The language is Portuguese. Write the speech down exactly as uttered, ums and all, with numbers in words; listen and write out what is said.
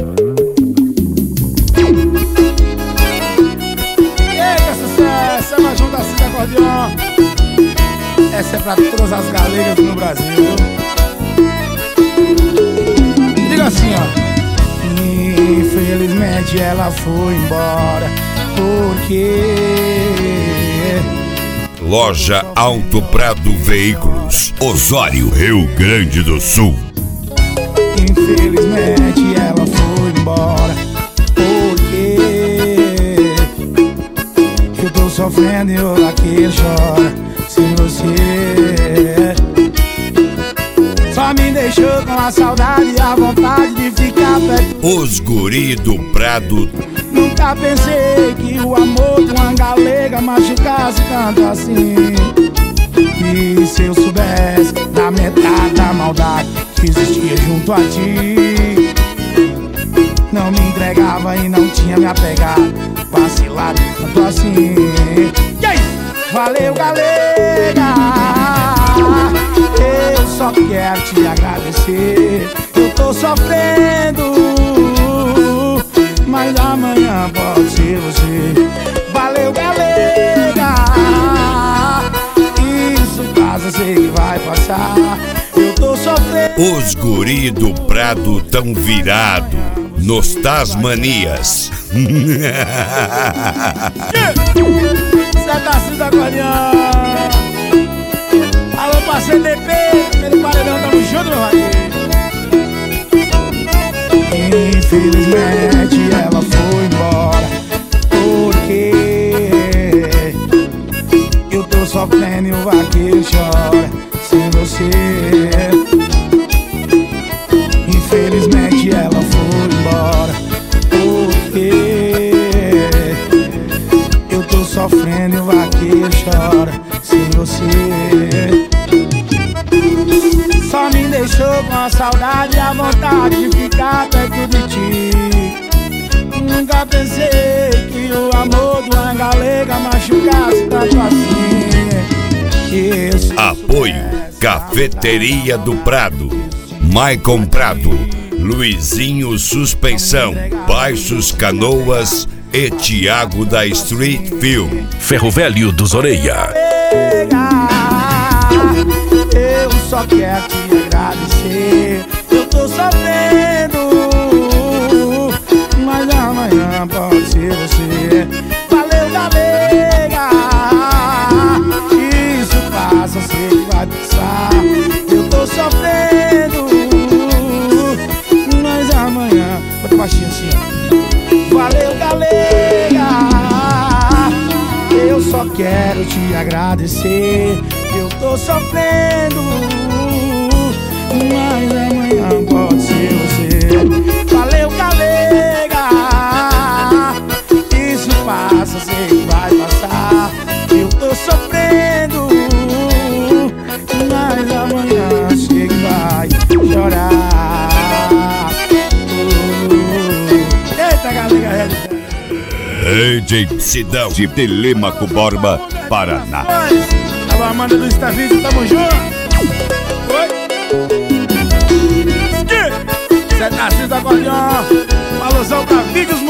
Eita, sucesso! É mais um da Cida Acordeon. Essa é pra todas as galegas no Brasil. Diga assim, ó. Infelizmente ela foi embora. Porque Loja Auto Prado Veículos, Osório, Rio Grande do Sul. Infelizmente ela foi embora. Porque eu tô sofrendo e eu aqui chora. Sem você só me deixou com a saudade e a vontade de ficar perto. Os guri do Prado. Nunca pensei que o amor de uma galega machucasse tanto assim. E se eu soubesse da metade da maldade que existia junto a ti, não me entregava e não tinha me apegado, vacilado tanto assim. E aí? Valeu, galega, eu só quero te agradecer. Eu tô sofrendo, mas amanhã pode ser você. Valeu, galega, isso passa, sei que vai passar. Eu tô sofrendo. Os guri do Prado tão virado nos Tasmanias. Cê tá Cida Acordeon. Alô, pra C D P, aquele paredão tamo junto, meu rainha. Infelizmente ela foi embora. Porque eu tô sofrendo e o vaqueiro chora sem você. Infelizmente ela foi embora. Porque eu tô sofrendo e o vaqueiro chora sem você. Só me deixou com a saudade e a vontade de ficar perto de ti. Nunca pensei que o amor de uma galega machucasse tanto assim. Isso. Apoio Cafeteria do Prado, Maicon Prado, Luizinho Suspensão, Baixos Canoas e Tiago da Street Film. Ferro Velho dos Orelha. Eu só quero te agradecer. Eu tô sofrendo, mas amanhã pode ser você. Valeu, galega, isso passa, sei que vai passar. Eu tô sofrendo, mas amanhã. Bota baixinho assim, ó. Valeu, galega, eu só quero te agradecer. Eu tô sofrendo, mas amanhã pode ser você. Valeu, galega, isso passa, sei que vai passar. Eu tô sofrendo, mas amanhã sei que vai chorar. Eita, galega, Rede Sidão de Telêmaco Borba, Paraná. Alô, Amanda do Instavídeo, tamo junto. Oi. Cê tá Cida Acordeon. Alusão pra vídeos